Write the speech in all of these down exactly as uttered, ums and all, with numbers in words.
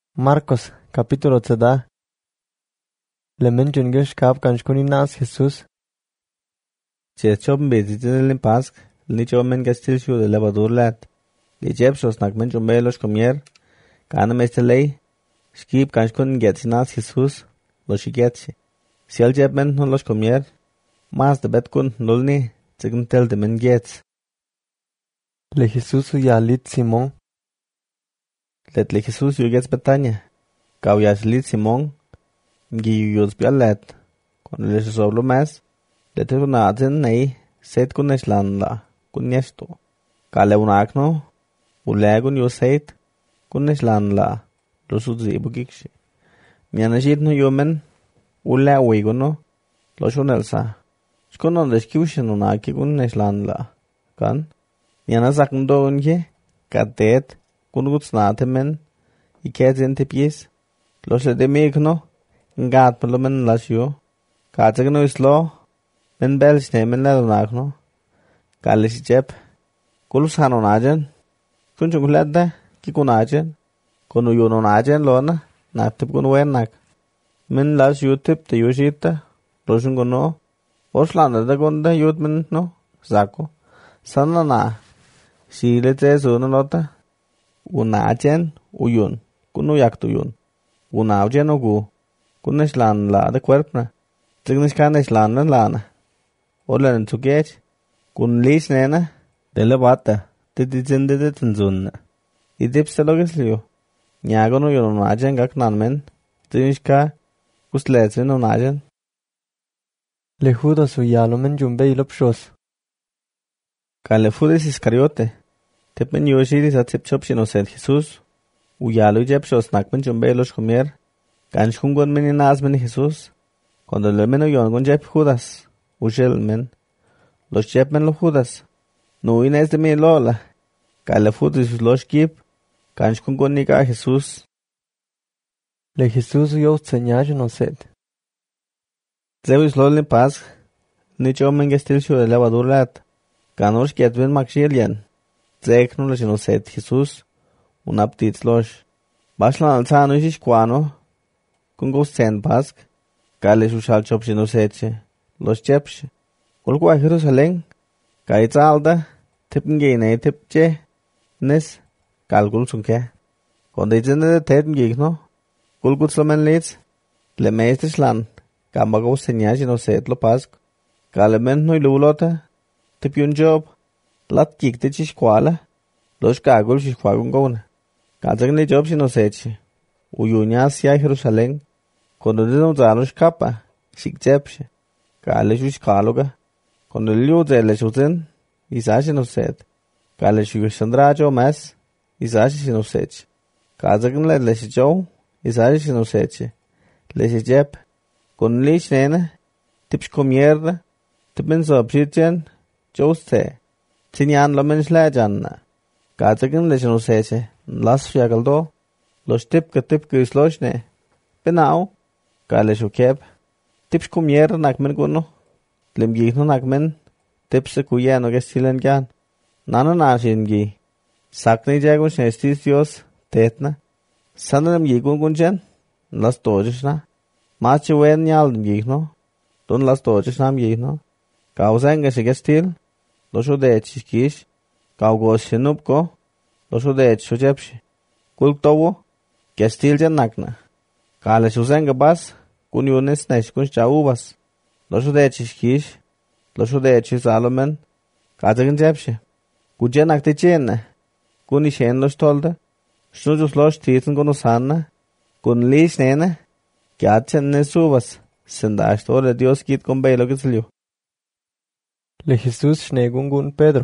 Marcos, capítulo tzada. Lemen jungesh kap kanshkuni nas Jesus. Che chobn beziten len pask, li chomen gastil shu de levador lat. Li jebsos nak men chombelos comier. Kana mestelei. Skip kanshkun get nas Jesus. Lo shigetsi. Si al jebmen no los comier. Mas de betkun nolni. Tign de men gets. Le Jesus ya lit Simon. Let le Jesus yu gets Betania. Kau yas lit Simon. Ngi yus bialet. Con le soblo mas. Let unaten nei. Set kun eslan la. Kun nesto. Kale unakno. Ulegun yu set. Kun eslan la. Losu zibu gikshi. Mianashit no yumen. Ule uiguno. Losu nelsa. Shkono deskibushin unaki kun eslan la. Kan. Mianasak ndo unke. Katet. Kun gutsnatemen. Iketzen tipis. Los le demigno. Ngat palomen lasyo. Katsagno islo. Men bels nemen la donakno. Kalisi chep. Kulus hanon ajen. Kunchung ledda. Kikun ajen. Kunu yunon ajen lona. Naptip kun wenak. Men las yutip te yushita. Loshun kuno. Oslanda da gonda yutmen no. Zako. Sana na. Sile te zuna lota. Unajen uyun. Kunu yaktuyun. Unaujen ugu. Kunesh lan la de cuerpna. Tignish kanesh lan la lana. Olen tukech. Kun lis nena. Dele bata. Titizende de tenzunna. Idipste logisliyo. Nyagono yun unajen gak nanmen. Tignish ka. Kusletsin unajen. Le Judas uyalomen jumbe ilopshos. Kale Judas Iscariote. Tepen yoshidis at sepchopshin osen Jesus. Uyalo jepshos nakmen jumbe los comier. Ganshkungon men inazmen Jesus. Cuando le meno yongon jep Judas. Ushel men. Los jepmen lo Judas. No ines de mi lola. Kale Judas los kip. Ganshkungon nika Jesus. Le Jesus uyo tsenyaj no set. Zeus lolin pas. Ni chomen gestil shu de levador lat. Ganors getven makshilian. Zekno los no set Jesus. Un aptits los. Bashlan alzano ish kwano. Kun gos ten pask. Kale sushal chopsi no setche. Los chepsh. Ulko a Jerusalén. Kaitza alda. Tippen gene tipche. Nes. Kalgul sunke. Konde itzende de teten gigno. Kulgut slomen leeds. Le meestes lan. Kamba gos senyash no set lo pask. Kale men no ilulota. Tipion job. Lat gikte chish kwala. Los kagul chish kwagun gona. Kalzang le job si no setche. Uyunya sia Jerusalén. Cuando de no zanos capa, sig jepse. Kale shush kaluga. Cuando liu de le shuten, isashi no set. Kale shush sandrajo mas, isashi no set. Kazagin le le shijo, isashi no set. Le shijep. Con lish nena, tips comierda, tipen so pshitjen, joste. Tinyan lomen shlajanna. Kazagin le no set. Las fiagaldo. Los tip ka tip ka isloshne. Penau. Kale shukeb. Tips kumier nakmen kuno. Lim gihno nakmen. Tips kuya no gestilen gyan. Nana nashin gi. Sakni jagun shnestis dios. Tetna. Sanam gigun gunjen. Las tojishna. Machi wen nyaldum gihno. Don las tojishnam gihno. Kauzenga shigestil. Losho de chiskish. Kaugos shinupko. Losho de chujepshi. Kulktowo. Gestil jan nakna. Kale shuzenga bas. Kun yunes nesh kun chaubas. Losho de chishkish. Losho de chisalomen. Kazagin jepshi. Kujen akte chenne. Kun ishen los tolda. Snujus los titen kun usanna. Kun lish nene. Kyachen ne subas. Sendash tole Dios kit kon beilo gitzliu. Le Jesus shnegungun Pedro.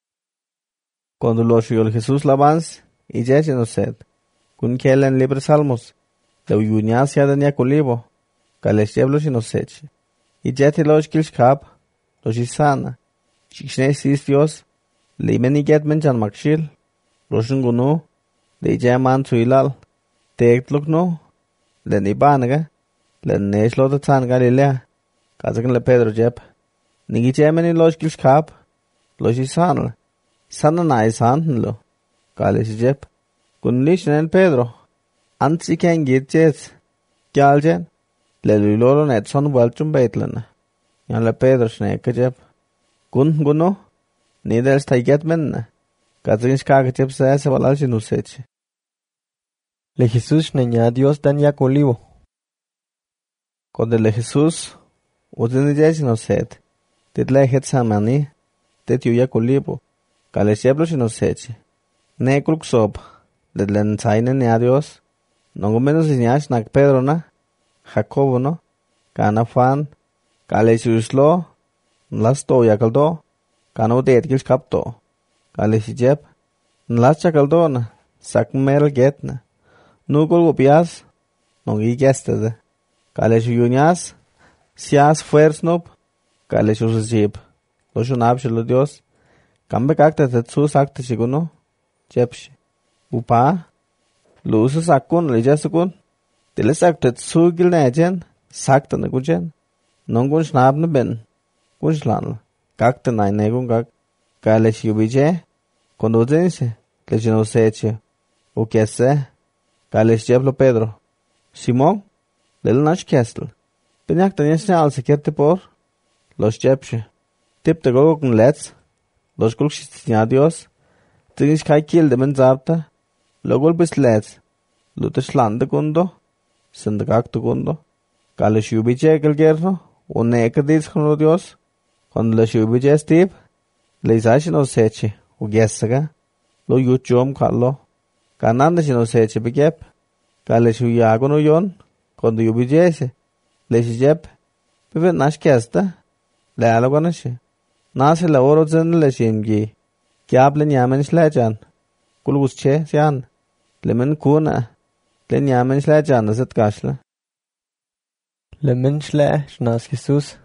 Cuando los yol Jesus lavans. Y jeche no set. Kun kelen libre salmos. Le uyunya sia de niakulibo. Kale sheblo si no seche. Y jeti los kilshkap. Los isana. Chikshne sis Dios. Le imeni get menchan makshil. Loshun gunu. Le jaman tuilal. Tekt lukno. Le nibanaga. Le nesh lo de tan Galilea. Kazakin le Pedro jep. Nigi jameni los kilshkap. Los isana. Sana na isan lo. Kale si jep. Kun lishnen Pedro. Anzi ken gitjes. Galjen. Le lolo net son walchum beitlene. Jan le Pedro sneke jeb. Gun guno. Nidels taiget menne. Gazin skage jeb se se walal jinuseche. Le Jesús neña Dios dan yak olivo. Cuando le Jesús, utin jes no set. Tit le het samani. Tit yu yak olivo. Kale sieblo jinuseche. Ne kruk sop. Le len taine ne Dios. Nongo menos inyas nak Pedro na. Jacobo no. Kana Juan. Kale suslo. Nlasto yakaldo. Kana udet gil kapto. Kale si jeb. Nlas chakaldo na. Sak merel get na. Nugol upias. Nongi gestede. Kale si yunyas. Sias fuersnop. Kale si usjib. Lo shunab shilo Dios. Kambe kakte tetsu sakte shiguno. Jebshi. Upa. Lusa sakun lijasakun. Tile sakte tetsu gil nejen. Sakte na gujen. Nongun shnab na ben. Kunshlanla. Kakte na negun kak. Kale si ubije. Kondo uzense. Lejino seche. Ukese. Kale si jeblo Pedro. Simon. Lil nash kestel. Benyak tenyes ne alse kerte por. Los jebshe. Tip te gogokun lets. Los kulkshistia Dios. Tinish kai kiel de men zabta. Logol bis lets. Lute shlande gundo. Sende kakte gundo. Kale si ubije gel gerno. Une eka dis kono Dios. Kondo le si ubije stip. Le isashi no seche. Ugessaga. Lo yutjom kallo. Kananda si no seche begep. Kale si uyago no yon. Kondo ubije se. Le si jeb. Bebe nash kesta. Le alagona si. Nase le oro zen le shimgi. Kiab le nyamen shlejan. Kulgus che sian. Le men kuna. Le nyamen shlejan zet kashla. Le men shle shnas Jesús.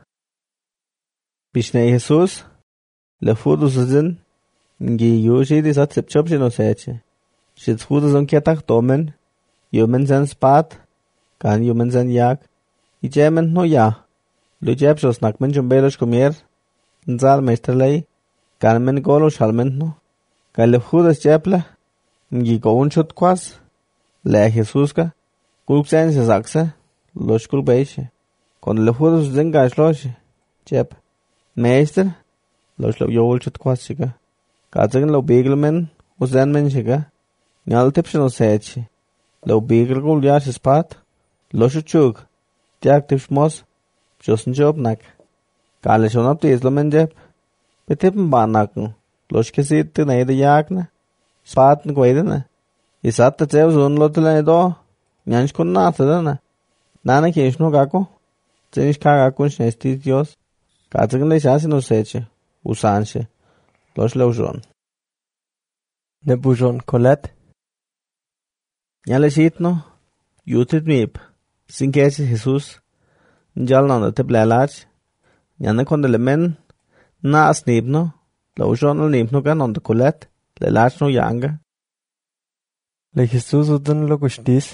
Bishne Jesus. Le fudus zen. Ngi yushi di sat sepchop shino seche. Shit fudus on ketak domen. Yumen zen spat. Kan yumen zen yak. Ijemen no ya. Lu jeb shos nakmen jumbelosh kumier. Nzal meisterlei. Kan men golo shalmen no. Kan le fudus jebla. Ngi goun shut kwas. Le Jesus ka. Kulk zen se sakse. Losh kul beishe. Kon le fudus zen gash losh. Jeb. Meister. Losh lo yol shut kwas shiga. Kazegen lo begelmen. Uzen men shiga. Nyal tipshno seche. Lo begel gul yash spat. Losh chug. Tiak tipshmos. Josen job nak. Kale schon op de islo men jeb. Betippen banaken. Losh kesit te neide jagna. Spaten gwedene. Isat te zeus unlotele do. Nyansh kun natadana. Nana kishno gako. Zenish kagakun shnesti Dios. Kazegen le shasi no seche. Usanshe. Losh leujon. Ne bujon kolet. Nyale shitno. Yutit mip. Sin kese Jesus. Njal no te blalach. Nyane konde le men. Na snibno. Leujon al nibno gan on de kolet. Le lach no yanga. Le Jesús uden lo gustis.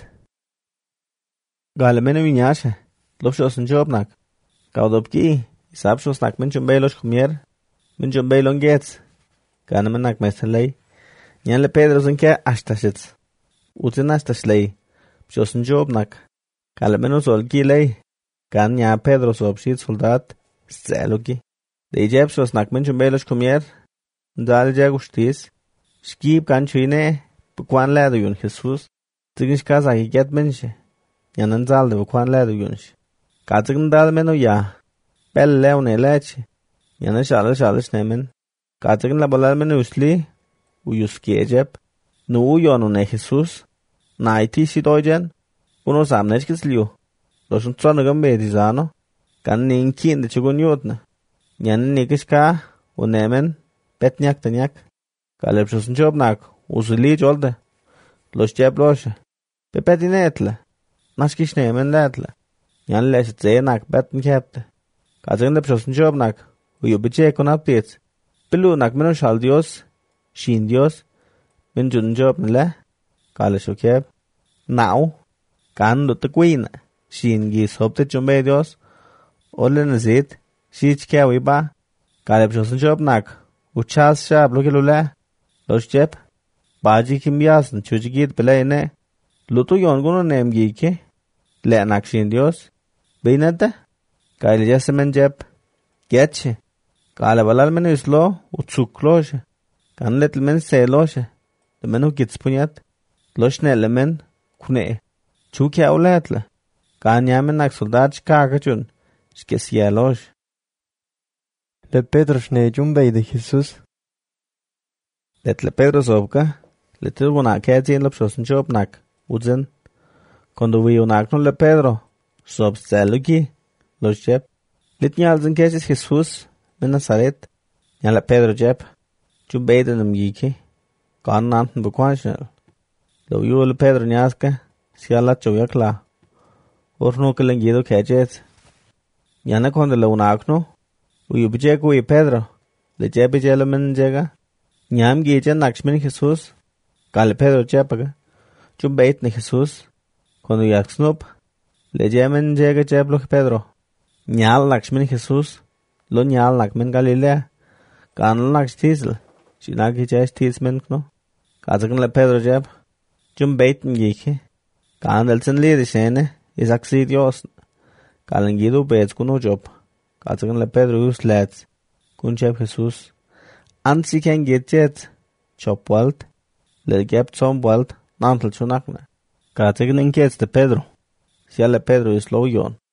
Gale mene vinyashe. Lopshos njobnak. Gaudopki. Isabshos nak men jumbelos kumier. Men jumbelon gets. Gane men nak meselei. Nyale Pedro zinke ashtashits. Utin ashtashlei. Pshos njobnak. Gale menos olgilei. Gan nya Pedro sobshit soldat. Zelogi. De ijebshos nak men jumbelos kumier. Ndal jagustis. Skib gan chine. Bukwan lado yun Jesus. Tignish kaza higet menshe. Nyanan zalde bukwan lado yunsh. Kazign dal meno ya. Bel leone leche. Nyanan shalo shalo shnemen. Kazign la bolal meno usli. Uyuski ejeb. Nu uyonu ne Jesus. Na iti shidojen. Uno samnech kisliu. Loshun tsonagam bedizano. Kan ninkin de chugun yotna. Nyanan nikishka. Unemen. Betnyak tanyak. Kalepshosun jobnak. Usuli jolde. Losh jeb loshe. Pepetinetle. Nashkishnemen letle. Nyan lesh tzenak betten kepte. Kazign lepshosun jobnak. Uyubiche kon updates. Belunak meno shal Dios. Shin Dios. Men jun job nile. Kale shokeb. Now. Kan lutte queen. Shin gis hopte jumbe Dios. Ole nazit. Shich kewi ba. Kale lepshosun jobnak. Uchas shab loke lule. Losh jeb. Baji kim yazın çocuk git bile ne. Luto yon guno nem gike. Le nakshin Dios. Binete. Kaile jasemen jep. Getche. Kale balal men islo. Utsukloje. Kan letl men seloje. De men ukits punyat. Loshne elemen. Kune. Chuki auletle. Kan yamen nak soldat kakachun. Skesialoje. Le Pedro shnejum beide Jesus. Letle Pedro sobka. Letle wuna kajin lopshosen chopnak. Udzen. Kondo vi unak no le Pedro. Sob zelugi. Los jep. Lit nyalzen kajis Jesus. Men Nazaret. Nyala Pedro jep. Chum beide nam giki. Kan nanten bekwanshnel. Lo yu le Pedro nyaska. Siala chowyakla. Orno kelengido kajet. Yana kondo le unak no. Uyu bijeko uyu Pedro. Le jepe jelo men jega. Nyam gije nakshmin Jesus. Kale Pedro jepaga. Chum beit ni Jesus. Kondo yak snup. Le jemen jega jeblo Pedro. Nyal nakshmin Jesus. Lo nyal nakmin Galilea. Kanal naksh tisel. Shinaki jesh tismen kno. Kazakan le Pedro jeb. Chum beit ngike. Kanal sen lidi shene. Isak si Dios. Kalen gido beit kuno job. Kazakan le Pedro us lads. Kun jeb Jesus. Ansi ken gitjet. Chop walt. Le gep som walt. Nantel chunakne. Kazakan inkets de Pedro. Siale Pedro is lo yon.